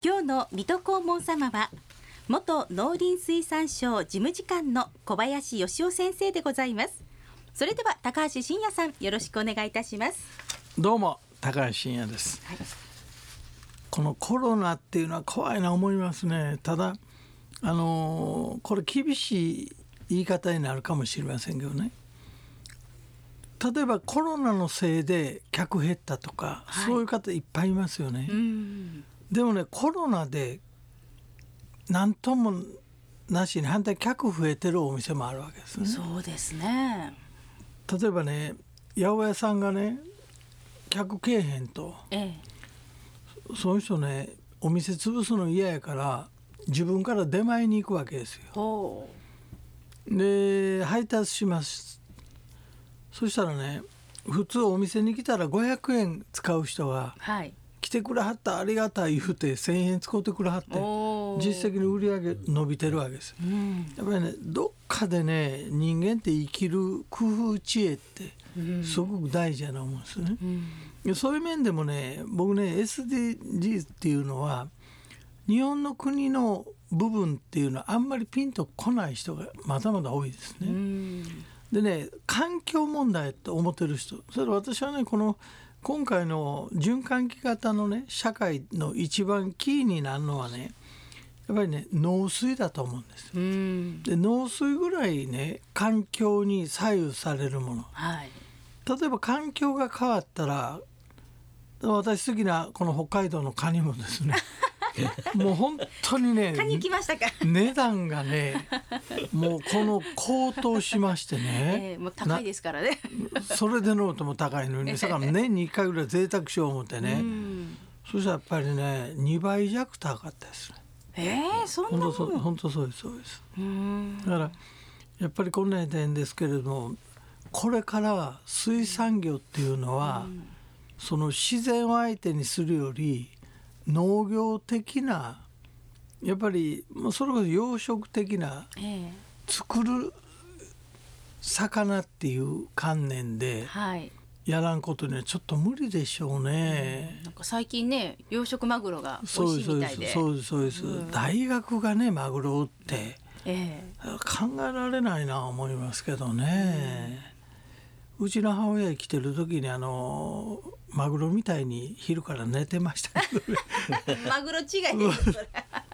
今日の水戸黄門様は元農林水産省事務次官の小林義雄先生でございます。それでは高橋真也さん、よろしくお願いいたします。 どうも高橋真也です、はい、このコロナっていうのは怖いな思いますね。ただこれ厳しい言い方になるかもしれませんけどね、例えばコロナのせいで客減ったとか、はい、そういう方いっぱいいますよね。でもね、コロナで何ともなしに反対客増えてるお店もあるわけですね。 そうですね。 例えばね、八百屋さんがね客来えへんと、そういう人ね、お店潰すの嫌やから自分から出前に行くわけですよ。で配達します。そしたらね、普通お店に来たら500円使う人が、はい、来てくれはったありがたい言うて1000円使ってくれはって、実績の売り上げ伸びてるわけです、やっぱりね、どっかでね、人間って生きる工夫知恵ってすごく大事やな思うんですよね、そういう面でもね、僕ね SDGs っていうのは日本の国の部分っていうのはあんまりピンとこない人がまだまだ多いですね。でね、環境問題と思ってる人、それ私はね、今回の循環器型のね社会の一番キーになるのはね、やっぱりね、農水だと思うんですよ。で農水ぐらいね、環境に左右されるもの、はい、例えば環境が変わったら、私好きなこの北海道のカニもですねもう本当にね、 カニ来ましたか値段がねもう高騰しましてね、 もう高いですからねそれでノートも高いのに、だから年に1回ぐらい贅沢しよう思ってね、そしたらやっぱりね2倍弱高かったですね。 そんなもの。 本当そうです、そうです。だからやっぱりこんな点ですけれども、これから水産業っていうのは、その自然を相手にするより農業的な、やっぱりそれこそ養殖的な、作る魚っていう観念でやらんことにはちょっと無理でしょうね。 なんか最近ね、養殖マグロが美味しいみたいで。 そうです、大学がねマグロを売って、考えられないな思いますけどね、うちの母親生きてる時にマグロみたいに昼から寝てましたけどねマグロ違いですそれ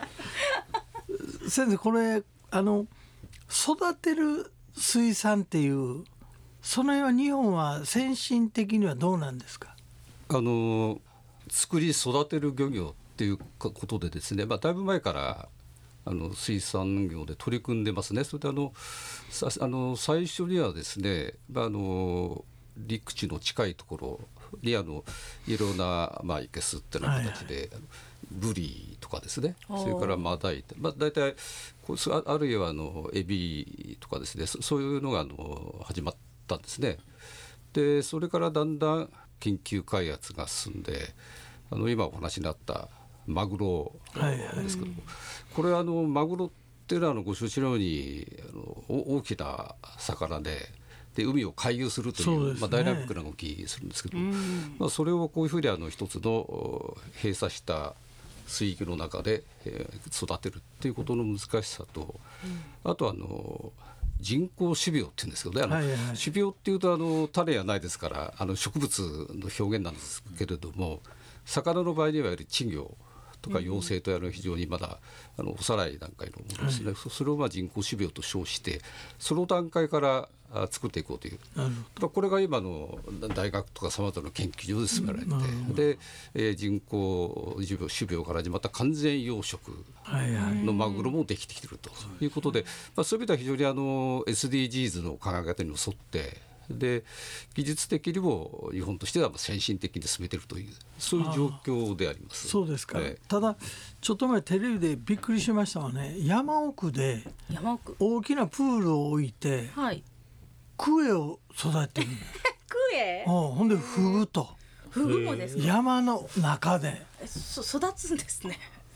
先生、これ育てる水産っていう、その辺は日本は先進的にはどうなんですか？ 作り育てる漁業っていうことでですね、だいぶ前から水産業で取り組んでますね。それで最初にはですね、陸地の近いところにいろんな、いけすっていうような形で、ブリとかですね、それからマダイ、大体あるいはエビとかですね、そういうのが始まったんですね。でそれからだんだん研究開発が進んで、今お話になったマグロですけども、これマグロっていうのはご承知のように大きな魚で海を回遊するという、ダイナミックな動きするんですけど、それをこういうふうに一つの閉鎖した水域の中で育てるっていうことの難しさと、あと人工種苗っていうんですけどね、種苗っていうと種はないですから植物の表現なんですけれども、魚の場合にはやはり稚魚とか幼生と非常にまだ幼い段階のものですね、それを人工種苗と称してその段階から作っていこうという、これが今の大学とかさまざまな研究所で進められて、で人工種苗から始まった完全養殖のマグロもできてきているということで、そういう意味では非常にSDGs の考え方に沿ってで技術的にも日本としては先進的に進めているという、そういう状況であります。 そうですか、ただちょっと前テレビでびっくりしましたわね。山奥で大きなプールを置いて、クエを育ててるクエ、 ほんでフグとフグもですか？ 山の中で育つんですね。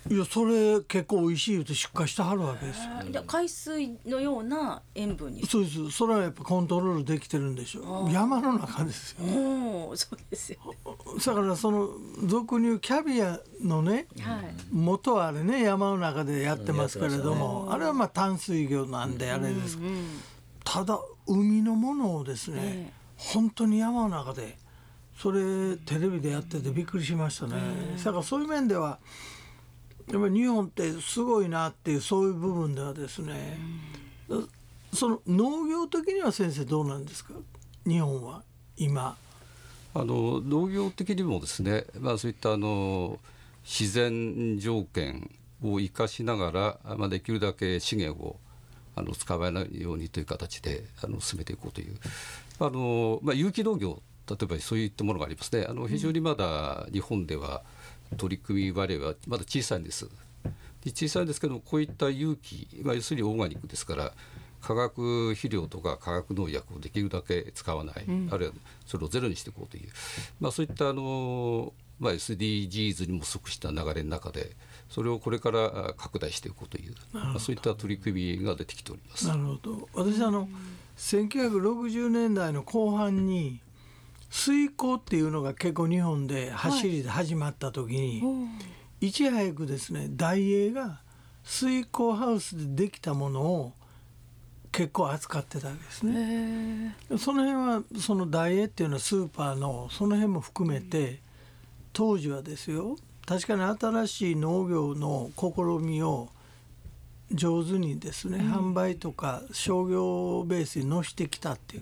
いやそれ結構美味しいって出荷してはるわけですよ。 海水のような塩分に。 そうです。それはやっぱコントロールできてるんでしょう。山の中ですよ。 そうですよ、ね、 だからその俗に言うキャビアのね、元はあれね山の中でやってますけれども、あれはまあ淡水魚なんであれです、ただ海のものをですね、本当に山の中でそれテレビでやっててびっくりしましたね。だからそういう面ではやっぱり日本ってすごいなっていうそういう部分ではですね、その農業的には先生どうなんですか日本は今。 農業的にもですね、そういった自然条件を生かしながら、できるだけ資源を使わないようにという形で進めていこうという有機農業、例えばそういったものがありますね。非常にまだ日本では取り組み割合はまだ小さいんです。小さいんですけども、こういった有機、要するにオーガニックですから化学肥料とか化学農薬をできるだけ使わない、あるいはそれをゼロにしていこうという、そういったSDGs にも即した流れの中でそれをこれから拡大していこうという、そういった取り組みが出てきております。 なるほど。私1960年代の後半に水耕っていうのが結構日本で走りで始まった時に、いち早くですねダイエーが水耕ハウスでできたものを結構扱ってたわけですね。その辺はそのダイエーっていうのはスーパーのその辺も含めて、当時はですよ、確かに新しい農業の試みを上手にですね、販売とか商業ベースに乗してきたっていう、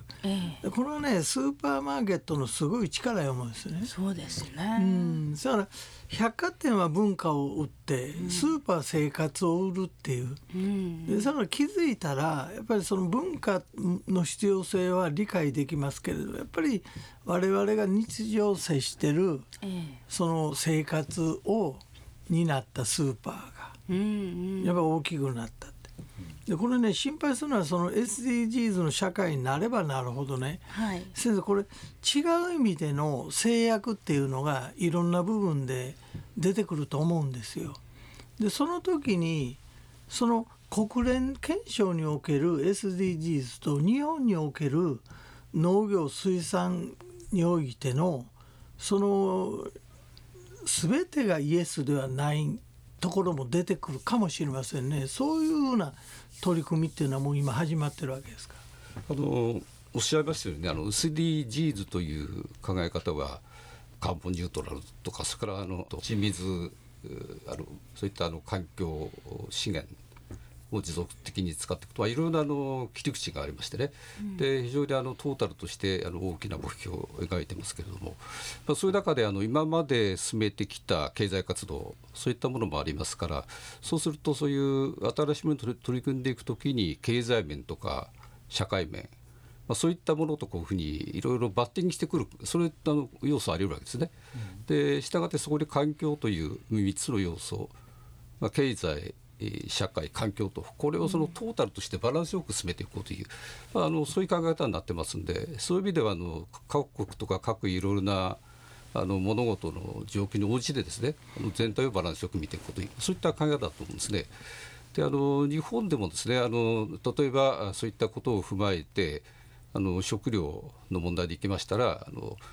これはねスーパーマーケットのすごい力や思うんですよね。 そうですね、 だから百貨店は文化を売って、スーパー生活を売るっていう、でそれ気づいたらやっぱりその文化の必要性は理解できますけれど、やっぱり我々が日常接してる、その生活を担ったスーパーがやっぱ大きくなったって。でこれね心配するのはその SDGs の社会になればなるほどね、先生これ違う意味での制約っていうのがいろんな部分で出てくると思うんですよ。でその時にその国連憲章における SDGs と日本における農業水産においてのその全てがイエスではないところも出てくるかもしれませんね。そういうような取り組みっていうのはもう今始まってるわけですか。 おっしゃいましたようにSDGs という考え方はカーボンニュートラルとか、それから地水そういった環境資源を持続的に使っていくといろいろな切り口がありましてね、で非常にトータルとして大きな目標を描いてますけれども、そういう中で今まで進めてきた経済活動、そういったものもありますから、そうするとそういう新しいものに取り組んでいくときに経済面とか社会面、そういったものとこういうふうにいろいろバッティングしてくる、そういった要素あり得るわけですね。でしたがってそこで環境という3つの要素、経済社会環境と、これをそのトータルとしてバランスよく進めていこうという、そういう考え方になってますんで、そういう意味では各国とか各いろいろな物事の状況に応じてですね、全体をバランスよく見ていくという、そういった考え方だと思うんですね。で日本でもですね例えばそういったことを踏まえて食料の問題でいきましたら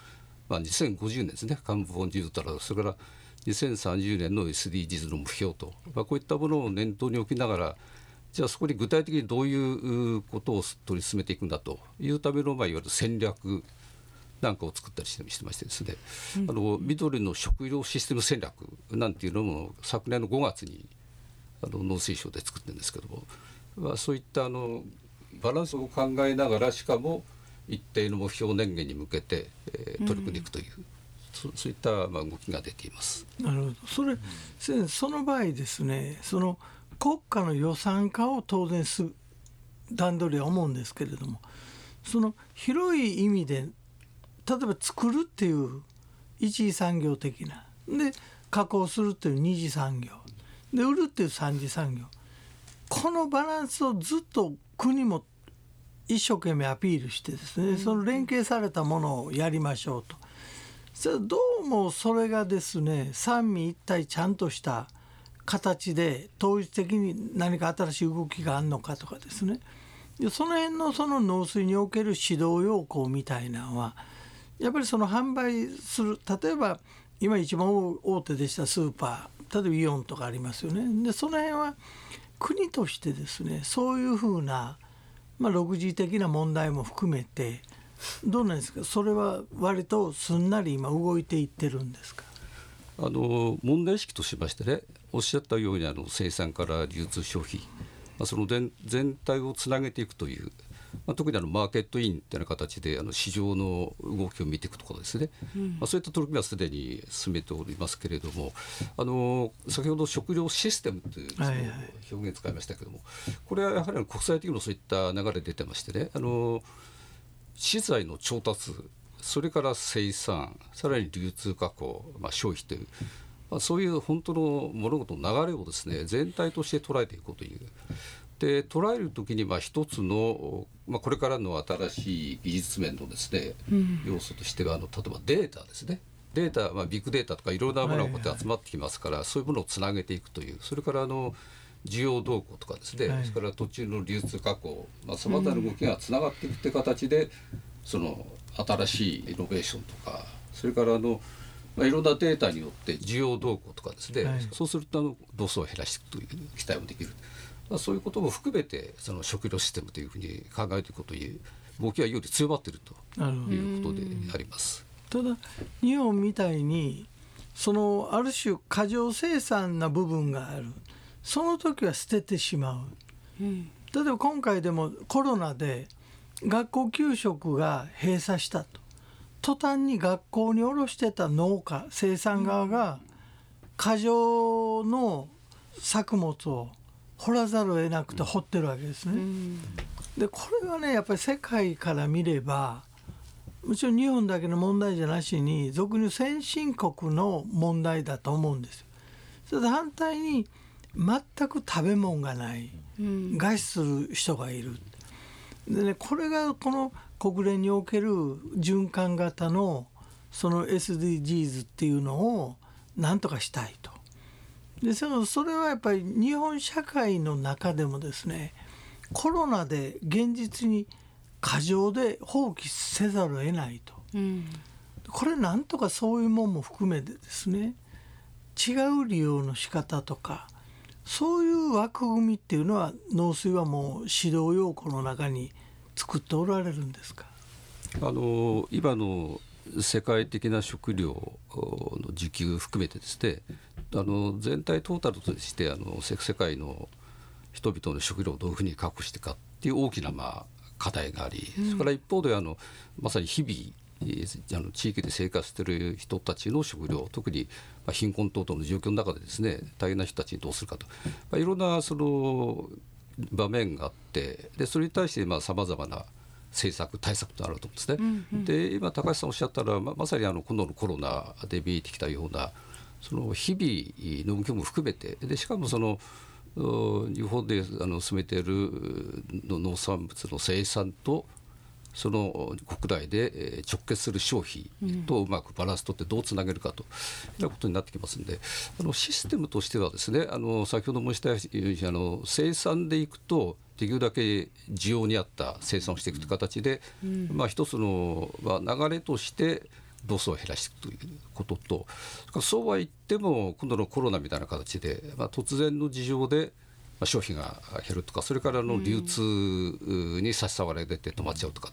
2050年ですね、カーボンニュートラル、それから2030年の SDGs の目標と、こういったものを念頭に置きながら、じゃあそこに具体的にどういうことを取り進めていくんだというためのいわゆる戦略なんかを作ったりしてましてですね、緑の食料システム戦略なんていうのも昨年の5月に農水省で作ってるんですけども、そういったバランスを考えながら、しかも一定の目標年限に向けて、取り組んでいくという、そういった動きが出ています。 なるほど。その場合ですね、その国家の予算化を当然段取りは思うんですけれども、その広い意味で例えば作るっていう一次産業的なで、加工するっていう二次産業で、売るっていう三次産業、このバランスをずっと国も一生懸命アピールしてですね、その連携されたものをやりましょうと。どうもそれがですね、三位一体ちゃんとした形で統一的に何か新しい動きがあるのかとかですね、その辺のその農水における指導要項みたいなのはやっぱりその販売する、例えば今一番大手でしたスーパー、例えばイオンとかありますよね。でその辺は国としてですね、そういうふうな、6次的な問題も含めてどうなんですか、それは割とすんなり今動いていってるんですか。 問題意識としましてね、おっしゃったように生産から流通消費、その全体をつなげていくという、特にマーケットインというような形で市場の動きを見ていくところですね、そういった取り組みはすでに進めておりますけれども、先ほど食料システムというその表現使いましたけれども、これはやはり国際的にもそういった流れ出てましてね、資材の調達、それから生産、さらに流通加工、消費という、そういう本当の物事の流れをですね、全体として捉えていこうという。で捉えるときに一つの、これからの新しい技術面のですね、要素としては例えばデータですね。データ、ビッグデータとかいろんなものがこうやって集まってきますから、そういうものをつなげていくという、それから需要動向とかですね、それから途中の流通加工、さまざまな動きがつながっていくという形で、その新しいイノベーションとか、それからいろんなデータによって需要動向とかですね、そうするとロスを減らしていくという期待もできる。そういうことも含めてその食料システムというふうに考えていくという動きはより強まっているということであります。 ただ日本みたいにある種過剰生産な部分がある、その時は捨ててしまう、例えば今回でもコロナで学校給食が閉鎖したと、途端に学校に卸してた農家生産側が過剰の作物を掘らざるを得なくて掘ってるわけですね。でこれはね、やっぱり世界から見ればもちろん日本だけの問題じゃなしに俗に先進国の問題だと思うんですよ。それで反対に全く食べ物がない、餓死する人がいる。でね、これがこの国連における循環型のその SDGs っていうのをなんとかしたいと。でそれはやっぱり日本社会の中でもですね、コロナで現実に過剰で放棄せざるを得ないと、これなんとかそういうもんも含めてですね、違う利用の仕方とかそういう枠組みっていうのは農水はもう指導要項の中に作っておられるんですか。 今の世界的な食料の需給含めてですね、全体トータルとして世界の人々の食料をどういうふうに確保していくかっていう大きな課題があり、それから一方でまさに日々地域で生活している人たちの食料、特に貧困等々の状況の中でですね、大変な人たちにどうするかと、いろんなその場面があって、でそれに対してさまざまな政策対策となると思うんですね。で今高橋さんおっしゃったら、まさに今度のコロナで見えてきたようなその日々の動きも含めて、でしかも日本で進めている農産物の生産とその国内で直結する消費とうまくバランスとってどうつなげるかということになってきますので、システムとしてはですね、先ほど申したように生産でいくとできるだけ需要に合った生産をしていくという形で、一つの流れとしてロスを減らしていくということと、そうは言っても今度のコロナみたいな形で、突然の事情で消費が減るとか、それから流通に差し障られて止まっちゃうとかって、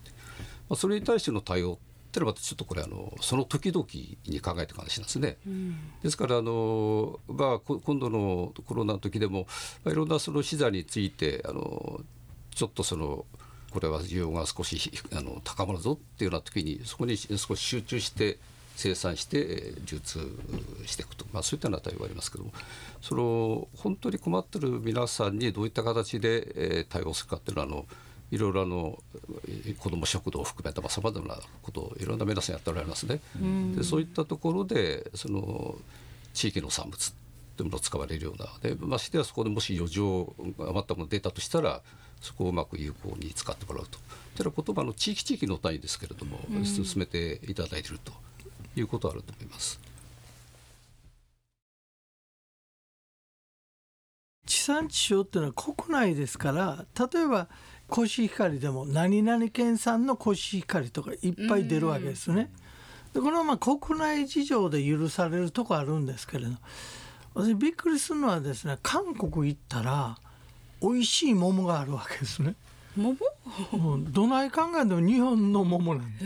それに対しての対応っていうのはちょっとこれその時々に考えていく話なんですね。ですから今度のコロナの時でもいろんなその資材についてちょっとこれは需要が少し高まるぞっていうような時にそこに少し集中して生産して流通していくと、そういったような対応がありますけども、本当に困っている皆さんにどういった形で対応するかっていうのはいろいろ子ども食堂を含めたさまざまなことをいろんな皆さんやっておられますね。でそういったところで地域の産物というものを使われるようなで、ましてやそこでもし余剰余ったものが出たとしたらそこをうまく有効に使ってもらうという言葉の地域の単位ですけれども、進めていただいているということはあると思います。 産地消っていうのは国内ですから、例えばコシヒカリでも何々県産のコシヒカリとかいっぱい出るわけですね。でこれは国内事情で許されるとこあるんですけれど、私びっくりするのはですね、韓国行ったら美味しい桃があるわけですね。 桃どない考えても日本の桃なんです。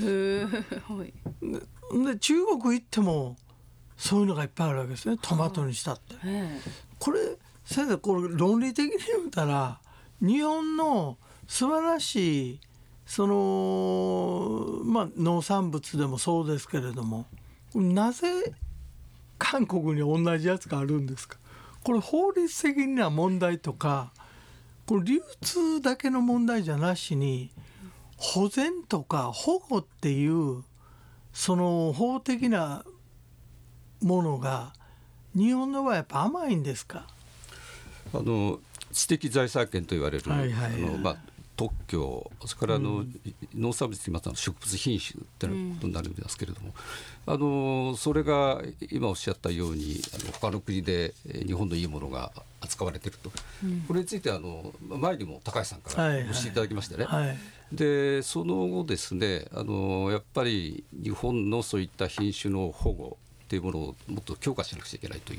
はい、 で中国行ってもそういうのがいっぱいあるわけですね。トマトにしたって、これ先生、これ論理的に言うたら日本の素晴らしいその、農産物でもそうですけれども、なぜ韓国に同じやつがあるんですか。これ法律的な問題とか、これ流通だけの問題じゃなしに保全とか保護っていうその法的なものが日本の場合やっぱ甘いんですか。 知的財産権と言われる、特許、それから農産物といいますと植物品種ってことになるんですけれども、それが今おっしゃったように他の国で日本のいいものが扱われていると、これについて前にも高橋さんからご指摘いただきましてね、でその後ですね、やっぱり日本のそういった品種の保護というものをもっと強化しなくちゃいけないという、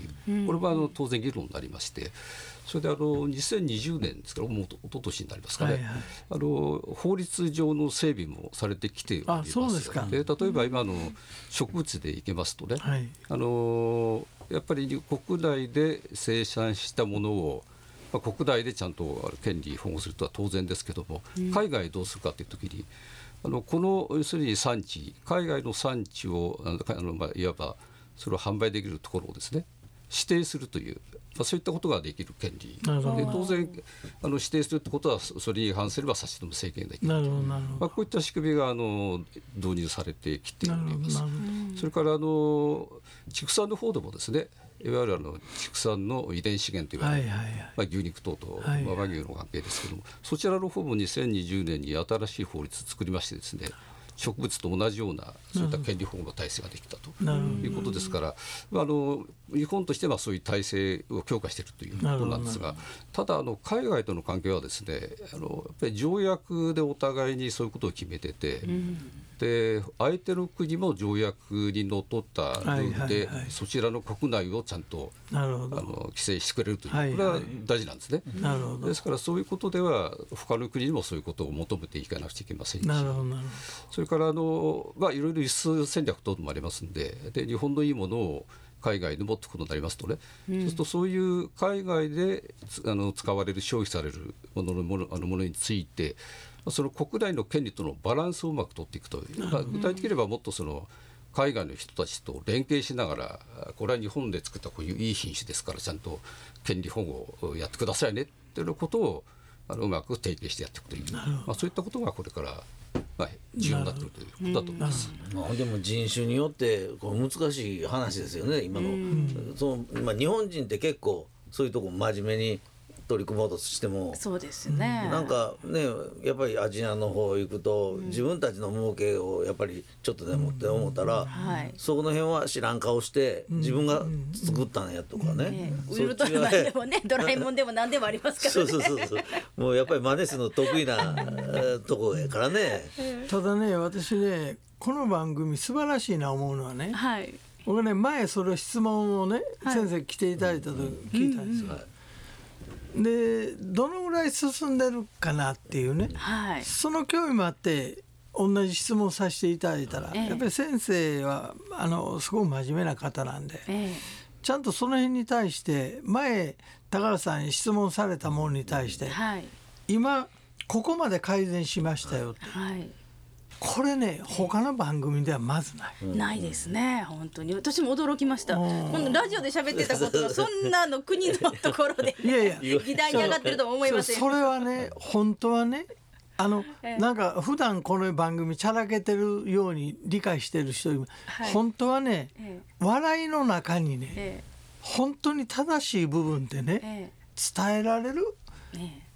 これは当然議論になりまして、それで2020年ですから、もう一昨年になりますかね、法律上の整備もされてきております。 そうですか。 で例えば今の植物でいけますとね、やっぱり国内で生産したものを国内でちゃんと権利保護するとは当然ですけども、海外どうするかというときにこの要するに産地、海外の産地をいわばそれを販売できるところをですね指定するという、そういったことができる権利で、当然指定するということはそれに違反すれば差し止め制限できるという、こういった仕組みが導入されてきております。それから畜産の方でもですね、いわゆる畜産の遺伝資源といわれる、牛肉等々、和牛の関係ですけども、そちらの方も2020年に新しい法律を作りましてですね、植物と同じようなそういった権利保護の体制ができたということですから、日本としてはそういう体制を強化しているということなんですが、ただ海外との関係はですね、やっぱり条約でお互いにそういうことを決めてて、で相手の国も条約にのっとったルールで、そちらの国内をちゃんと規制してくれるという、これは大事なんですね。ですからそういうことでは他の国にもそういうことを求めていかなくちゃいけませんし、それからいろいろ輸出戦略等もありますので、日本のいいものを海外で持ってくことになりますとね、そうするとそういう海外で使われる消費されるものについて、その国内の権利とのバランスをうまく取っていくという、具体的に言えばもっと海外の人たちと連携しながら、これは日本で作ったこういういい品種ですからちゃんと権利保護をやってくださいねということをうまく提携してやっていくという、そういったことがこれから重要になっているということだと思います。 でも人種によって難しい話ですよね、今の。日本人って結構そういうとこ真面目に取り組もうとしても、 そうですね、 なんかね、やっぱりアジアの方行くと、自分たちの儲けをやっぱりちょっとでもって思ったら、そこの辺は知らん顔して自分が作ったんやとかね、 ウルトラマンでもね、ドラえもんでも何でもありますからね。 そうもうやっぱり真似するの得意なとこやからね。 ただね、私ね、この番組素晴らしいな思うのはね、僕ね、前それ質問をね、先生来ていただいたと聞いたんですよ。でどのぐらい進んでるかなっていうね、その興味もあって同じ質問させていただいたら、やっぱり先生はすごく真面目な方なんで、ちゃんとその辺に対して前高橋さんに質問されたものに対して、今ここまで改善しましたよって、これね、他の番組ではまずない、 ないですね。本当に私も驚きました。このラジオで喋ってたことがそんな国のところで、議題に上がってるとは思いません。 それはね、本当はね、なんか普段この番組ちゃらけてるように理解してる人、本当はね、笑いの中にね、本当に正しい部分でね、伝えられる、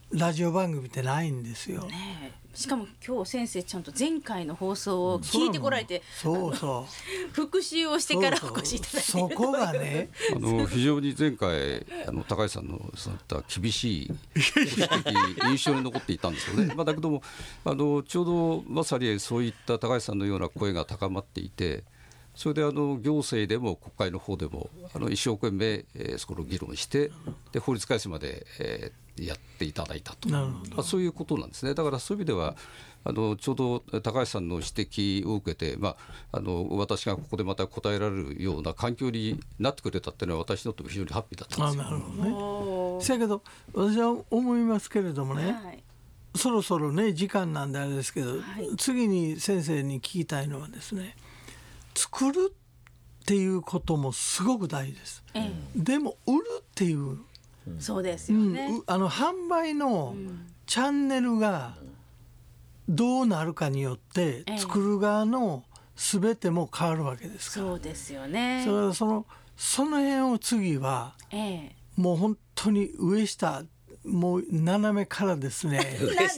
ラジオ番組ってないんですよ、 ね、しかも今日先生ちゃんと前回の放送を聞いてこられて、 そう復習をしてからお越しいただいている。 そこがね非常に前回高橋さんのそういった厳しい印象に残っていたんですよね。だけどもちょうどまさにそういった高橋さんのような声が高まっていて、それで行政でも国会の方でも一生懸命、そこの議論してで法律改正まで、やっていただいたと、そういうことなんですね。だからそういう意味ではちょうど高橋さんの指摘を受けて、私がここでまた答えられるような環境になってくれたっていうのは私にとっても非常にハッピーだったんですよ。 なるほどね。だけど私は思いますけれどもね、はい、そろそろね時間なんであれですけど、はい、次に先生に聞きたいのはですね、作るっていうこともすごく大事です、でも売るっていう、 そうですよね、 販売のチャンネルがどうなるかによって作る側の全ても変わるわけですから、 そうですよね。 その辺を次は、もう本当に上下もう斜めからですね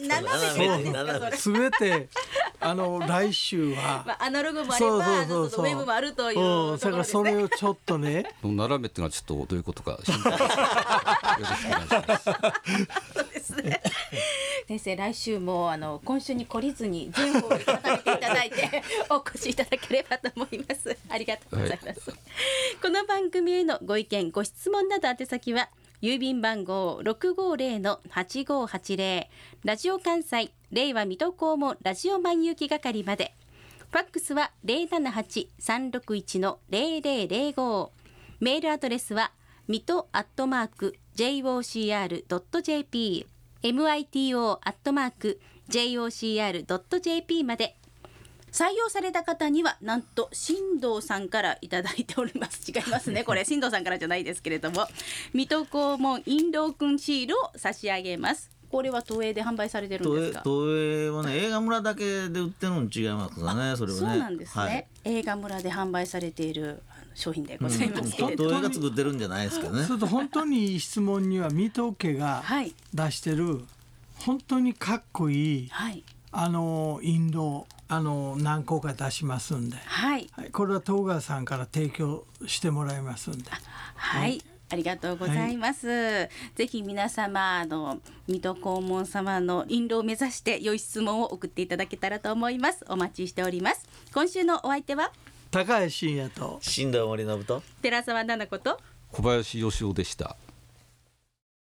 全て来週は、 アナログもあればウェブもあるというところですね。 だからそれをちょっとね斜めっていうのはちょっとどういうことか心配ですそうですね。先生来週も今週に懲りずに全方位固めていただいてお越しいただければと思います。ありがとうございます、この番組へのご意見ご質問など宛先は郵便番号 650-8580 ラジオ関西令和水戸黄門ラジオ万有記係まで。ファックスは 078-361-0005。 メールアドレスは水戸@jocr.jp mito@jocr.jp まで。採用された方にはなんと新藤さんからいただいております。違いますね、これ新藤さんからじゃないですけれども、水戸黄門印籠君シールを差し上げます。これは東映で販売されてるんですか？ 東映はね映画村だけで売ってるのに違いますかね。それはね、 そうなんですね、はい、映画村で販売されている商品でございますけれども、 東映が作ってるんじゃないですけどね。 それと本当にいい質問には水戸家が出してる本当にかっこいい、はい、印籠何個か出しますんで、はいはい、これは東川さんから提供してもらいますんで、 はい、ありがとうございます、はい、ぜひ皆様水戸黄門様の印籠を目指して良い質問を送っていただけたらと思います。お待ちしております。今週のお相手は高橋真也と新藤森信と寺澤奈々子と小林義雄でした。